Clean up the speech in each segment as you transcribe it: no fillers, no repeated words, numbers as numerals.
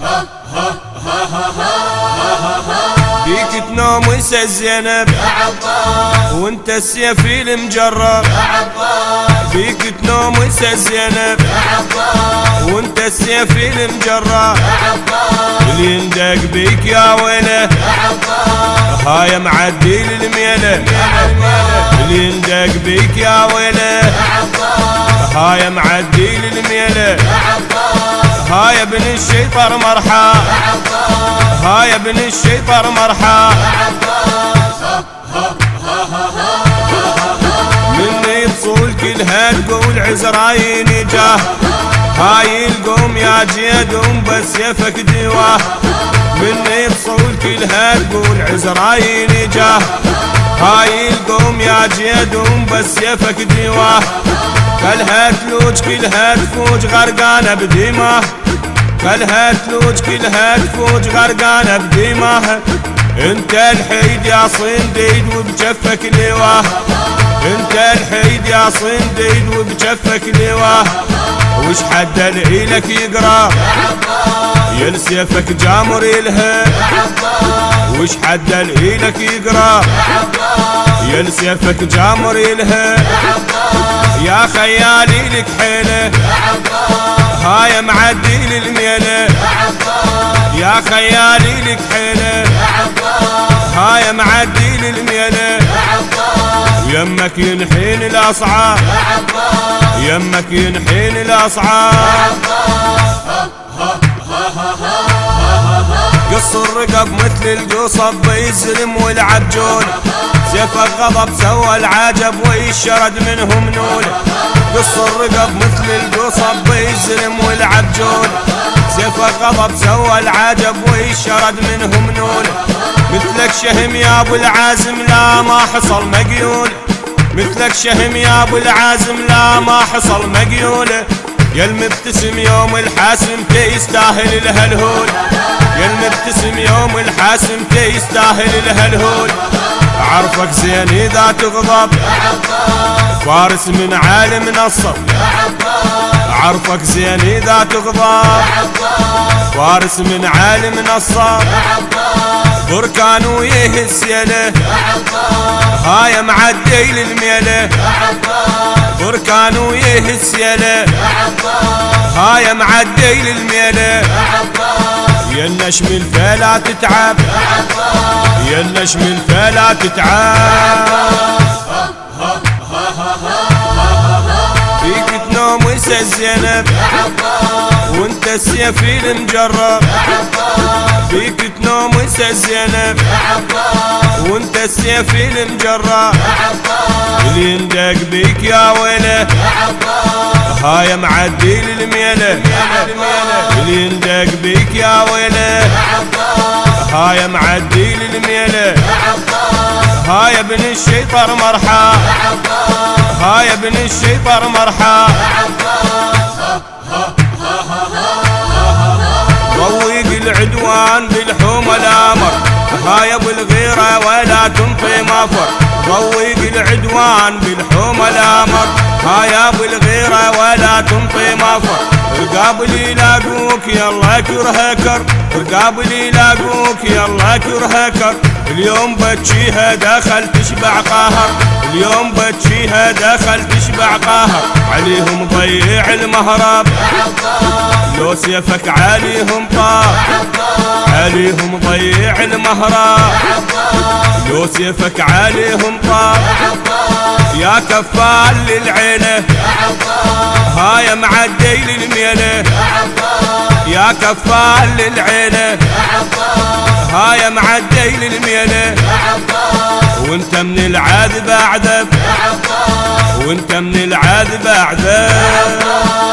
بيك تنوم ويسى زينب يا عباس وانت السيف المجرب يا عباس بيك تنوم ويسى زينب يا عباس وانت السيف المجرب يا عباس اللي يندق بيك يا ويله يا عباس هاي معدي للميله اللي يندق بيك يا ويله يا عباس هاي معدي للميله يا عباس هاي ابن الشيطر مرحى يا عباس هاي ابن الشيطر مرحى يا عباس مني تصول كلها تقول عزرايل جاه هاي القوم يا جيدهم بس يفك دواه مني تصول كلها تقول عزرايل جاه هاي القوم يا جيدهم بس يفك دواه كلها تلوج كلها تفوج غرقانه بدماه كلها تلوج كلها تفوج غرقانه بدماه انت الحيد يا صنديد وبجفك لواه انت الحيد يا صنديد وبجفك لواه وش حد العيلك يقرا يا لسيفك جامر يلها وش حد العيلك يقرا يا لسيفك جامر يلها يا خيالي لك حيله هاي معدي للميله يا خيالي لك حيله هاي معدي للميله يمك ينحين الاصعاب يمك ينحين الاصعاب قص الرقب مثل القصب بيزلم والعجول سيفك غضب سوى العجب ويشرد منهم نول قص الرقب مثل القصب بيزلم والعجول سيفك غضب سوى العجب ويشرد منهم نول مثلك شهم يا ابو العازم لا ما حصل مقيول مثلك شهم يا ابو العازم لا ما حصل مقيول يا المبتسم يوم الحاسم تيستاهل الهلهول يا المبتسم يوم الحاسم تيستاهل الهلهول عرفك زين اذا تغضب فارس من عالم نصب عرفك زين اذا تغضب فارس من عالم نصب بركان ويهس يله هاي معدي للميله بركان ويهس يله هاي معدي للميله يا النشم الفلا تتعب يا النشم الفلا تتعب فيك تنوم ويسى زينب وانت السيف المجرب فيك تنوم ويسى زينب وانت السيف المجرب اللي يندق بيك يا ويله هاي معدي للميله اللي يندق بيك يا ويله هاي معدي للميله هاي ابن الشيطر مرحى هاي ابن الشيطر مرحى روق العدوان بالحوم الامر هاي ابو الغيره ولا تنطي مفر روق العدوان بالحوم الامر هاي ابو الغيره ولا تنطي مفر رقاب اللي يلاقوك يلا كرهكر رقاب اللي يلاقوك يلا كرهكر اليوم بتشيها دخل تشبع قهر اليوم بتشيها دخل تشبع قهر عليهم ضيع المهرب لو سيفك عليهم طار عليهم ضيع المهرب لو سيفك عليهم طار يا كفال للعيله هاي معدي للميله يا كفال للعيله هاي معدي للميله وانت من العذب اعذب وانت من العذب اعذب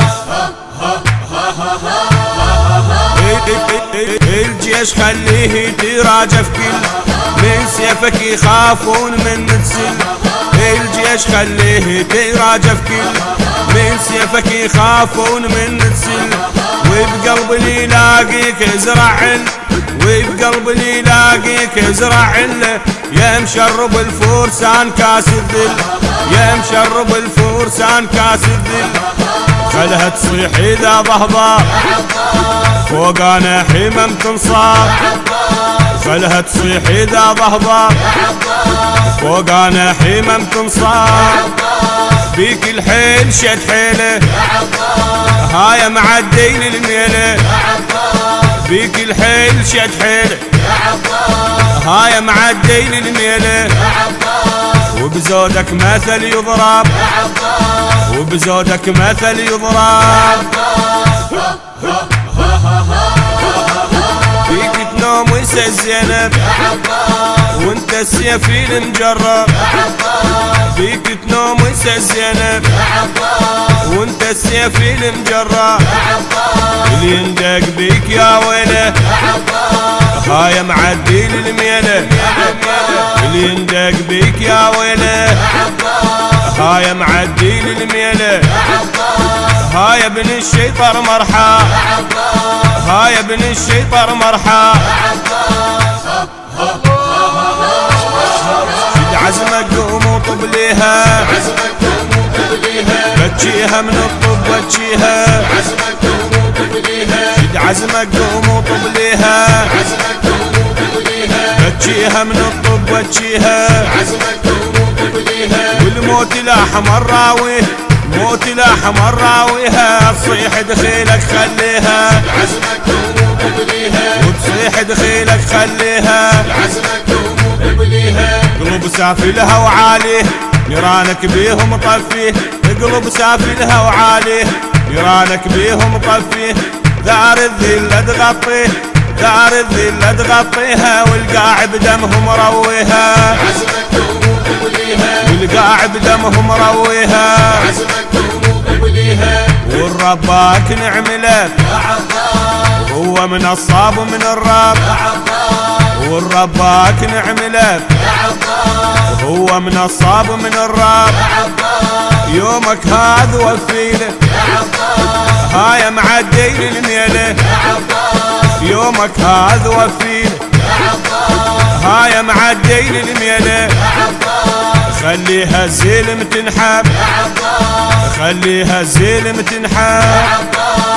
الجيش خليه يتراجف كل من سيفك يخافون من تسل الجيش خليه يتراجف كل من سيفك يخافون من تسل وبقلب اللي يلاقيك ازرع وبقلب اللي يلاقيك ازرع يا مشرب الفرسان كاس الذل يا مشرب الفرسان كاس الذل خلها تصيح اذا ضهضا فوق انا حمم تنصاب خلها تصيح اذا ضهضاب فوق انا حمم تنصاب بيك الحيل شد حيله هاي معدين الميله بيك الحيل شد حيله هاي معدين الميله وبزودك مثل يضرب وبزودك مثل يضرب فيك تنوم ويسى الزينب وانت السيف المجرب فيك تنوم ويسى الزينب وانت السيف المجرب اللي يندق بيك يا ويله هاي معدين الميله اللي يندق بيك يا ويله هاي معدين الميله هاي ابن الشيطر مرحى هاي ابن الشيطر مرحى شد عزمك قوم وطب ليها بتشيها من الطب بتشيها شد عزمك قوم وطب ليها بتشيها من الطب بتشيها والموت الاحمر راويه موت الاحمر راويها تصيح دخيلك خليها وتصيح دخيلك خليها قلوب سافلها وعاليه نيرانك بيهم طفيه قلوب سافلها وعاليه نيرانك بيهم طفيه ثار الذله تغطيه ثار الذله تغطيها والقاع بدمهم رويها والقاع بدمهم رويها والرباك نعملك هو من الصاب ومن الرب والرباك نعملك هو من الصاب ومن الرب يومك هذا وفيله هاي معدين الميله يومك هذا وفيله هاي معدين الميله خليها الزلم تنحب خليها الزلم تنحب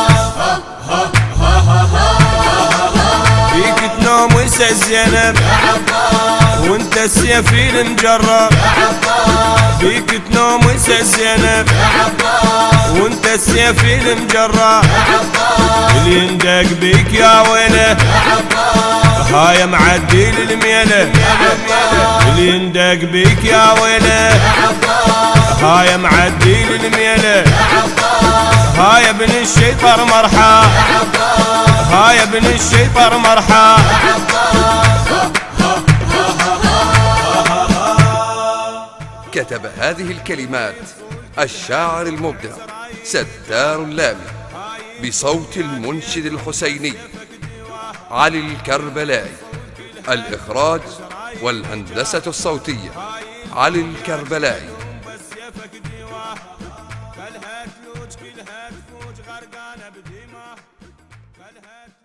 فيك تنوم ويسى الزينب وانت السيف المجرب فيك تنوم ويسى الزينب وانت السيف المجرب اللي يندق بيك يا ويله هاي معدين الميله اللي يندق بيك يا ويله هاي معدين الميله هاي ابن الشيطر مرحى هاي ابن الشيطر مرحى كتب هذه الكلمات الشاعر المبدع ستار اللامي بصوت المنشد الحسيني علي الكربلائي. الإخراج والهندسة الصوتية علي الكربلائي. كلها تلوج كلها تفوج غرقانة بدماء كلها